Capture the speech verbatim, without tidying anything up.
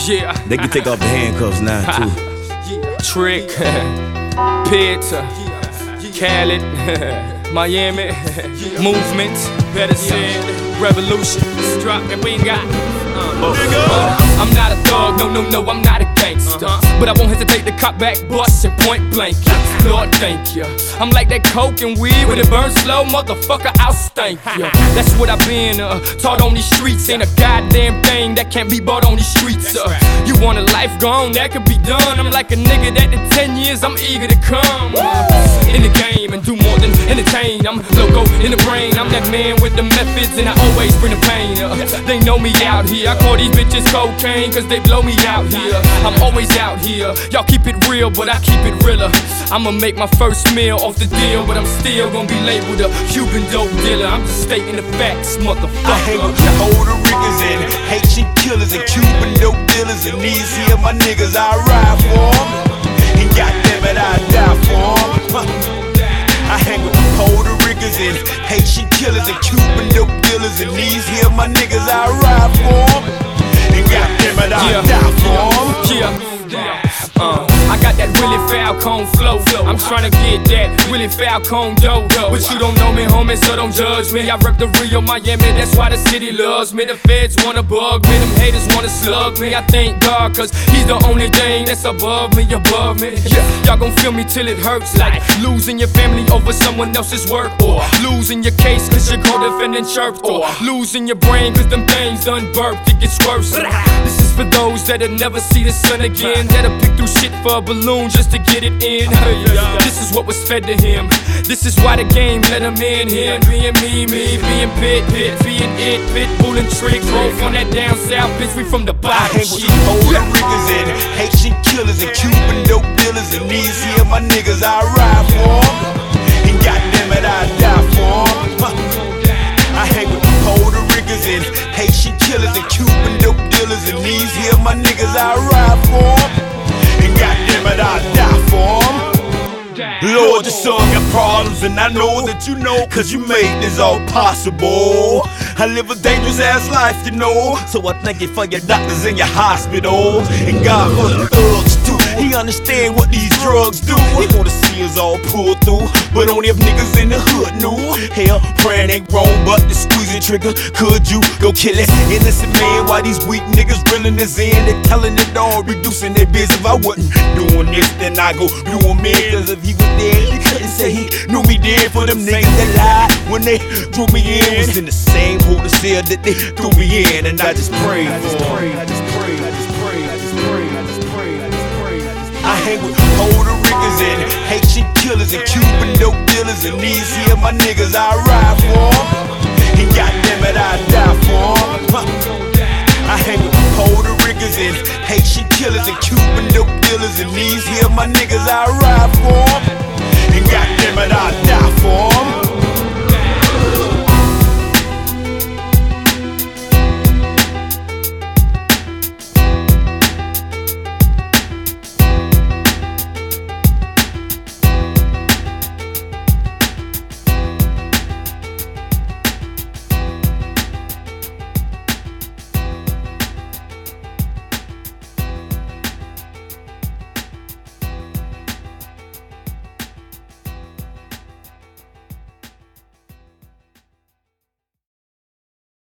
Yeah. They can take off the handcuffs now, too. Trick, Peter, Khaled, Miami, Movement, better said, Revolution. Drop that we ain't got. Uh, uh, I'm not a thug, no, no, no, I'm not a gangster. Uh-huh. But I won't hesitate to cop back, bust and point blank. Lord, thank you. I'm like that coke and weed when it burns slow, motherfucker, I'll stank you. That's what I've been uh, taught on these streets. Ain't a goddamn thing that can't be bought on these streets. Uh, you want a life gone, that could be done. I'm like a nigga that in ten years I'm eager to come uh, in the game and do more than entertain. I'm loco in the brain, I'm that man with the methods and I always bring the pain. Uh, they know me out here, I call these bitches cocaine cause they blow me out here. I'm always out here, y'all keep it real but I keep it realer. I'ma make my first meal off the deal, but I'm still gonna be labeled a Cuban dope dealer. I'm just stating the facts, motherfucker. I hang with the Puerto Ricans and Haitian killers and Cuban dope dealers, and these here my niggas I ride for 'em. And goddamn it I die for 'em. I hang with the Puerto Ricans and Haitian killers and Cuban dope dealers, and these here my niggas I ride for 'em. And goddamn it I yeah. die for 'em. Yeah. Uh, I got that Willie Falcone flow. I'm tryna get that Willie Falcone dough. But you don't know me, homie, so don't judge me. I rep the Rio, Miami, that's why the city loves me. The feds wanna bug me, them haters wanna slug me. I thank God, cause he's the only thing that's above me, above me. Yeah. Y'all gon' feel me till it hurts, like losing your family over someone else's work, or losing your case cause your co-defendant chirped, or losing your brain cause them things done burped. It gets worse. This is for those that'll never see the sun again, that'll pick through shit for a balloon just to get it in. This is what was fed to him. This is why the game let him in here. Being me, me, being Pit, Pit, being it, Pitbull and Trick. Both on that down south, bitch, we from the bottom. I hang with the Puerto Ricans and Haitian killers and Cuban dope dealers, and these here my niggas I ride for 'em. And goddamn it I die for 'em. I hang with the Puerto Ricans and Haitian killers and Cuban dope dealers, and these here my niggas I ride for 'em. And goddamn it, I die for 'em. Lord, your son got problems, and I know that you know, cause you made this all possible. I live a dangerous ass life, you know, so I thank you for your doctors and your hospitals. And God for the thugs too, he understand what these drugs do. He wanna see us all pull through, but only if niggas in the hood knew. Hell, praying ain't wrong, but the squeezing trigger, could you go kill it? Innocent man, why these weak niggas reeling this in? They telling it all, reducing their biz. If I wasn't doing this, then I go do him in. Cause if he was dead, he couldn't say he knew me dead. For them niggas that lied when they drew me in, was in the same hole to cell that they threw me in. And I just pray, I just pray, I just pray, I just pray, I just pray, I just pray, I just pray, I just pray. I hang with Puerto Ricans and Haitian killers and Cuban dope dealers, and these here my niggas I ride for 'em. And goddamn it, I die for 'em.